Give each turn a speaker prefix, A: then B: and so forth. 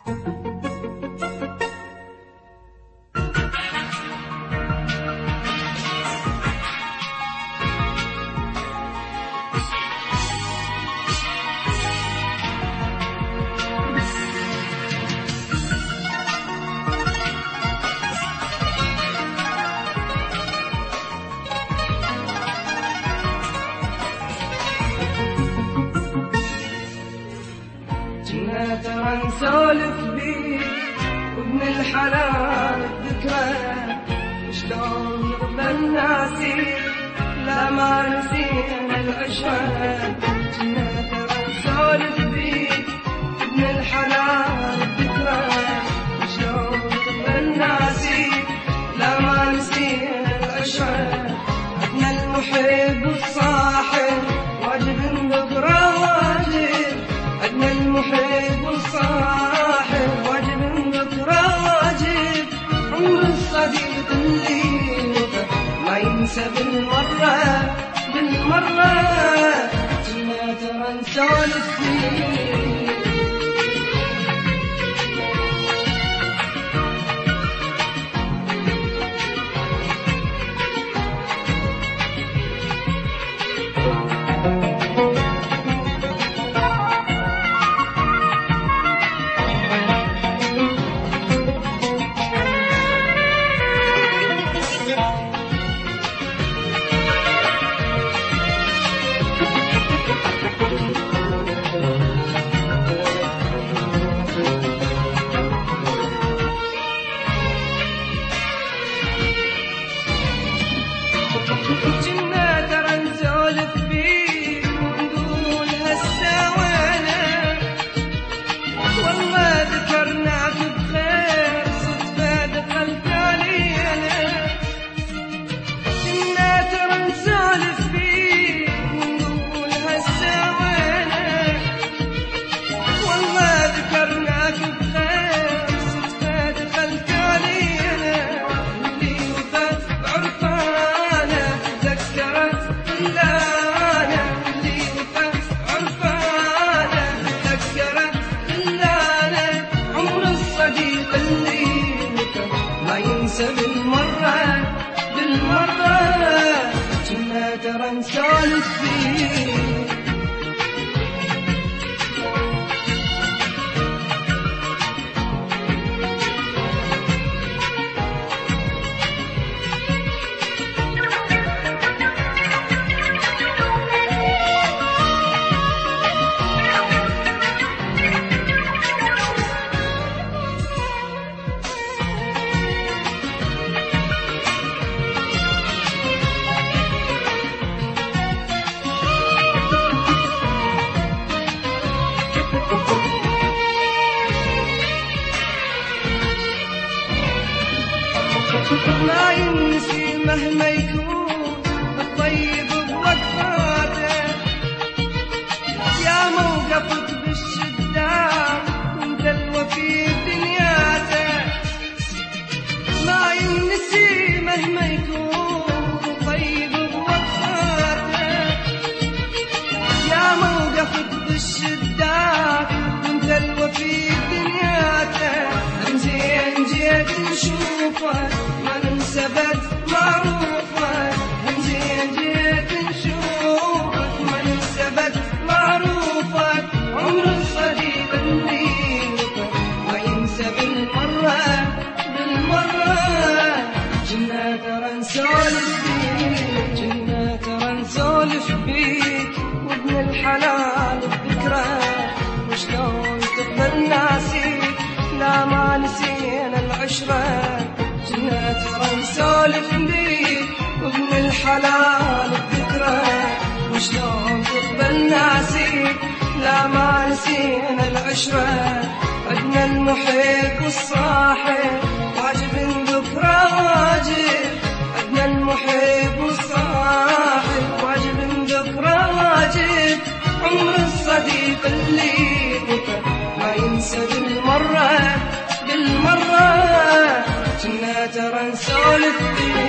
A: ترى نسولف بيك وابن الحلال الذكرى، شلون نقبل ناسيك لا ما نسينا العشرة. ترى نسولف بيك وابن الحلال الذكرى، شلون نقبل ناسيك لا ما نسينا العشرة. عدنا المحب والصاحب واجب الذكرى واجب، عدنا المحب والصاحب واجب الذكرى واجب. عمر الصديق اللي ما ينسى بالمرة بالمرة. كنا ترى نسولف فيه بالمرة بالمرة. كنا ترى نسولف فيه ما ينسي مهما يكون الطيب بوقفاته، يا موقفك بالشدة وانت الوفي دنياته. ما ينسي مهما يكون الطيب بوقفاته، يا موقفك بالشدة وانت الوفي دنياته. زين جيت نشوفك ما ننسى بد معروفك، زين جيت نشوفك ما ننسى بد معروفك. عمر الصديق اللي ما ينسى بالمرة بالمرة. كنا ترى نسولف بيك كنا ترى نسولف بيك وابن الحلال الذكرى، وشلون تقبل ناسيك لا ما نسينا العشرة. كنا ترى نسولف بيك وابن الحلال الذكرى، وشلون تقبل ناسيك لا ما نسينا العشرة. عدنا المحب والصاحب واجب الذكرى واجب، عدنا المحب والصاحب واجب الذكرى واجب. عمر الصديق اللي ما ينسى بالمرة بالمرة. كنا ترى نسولف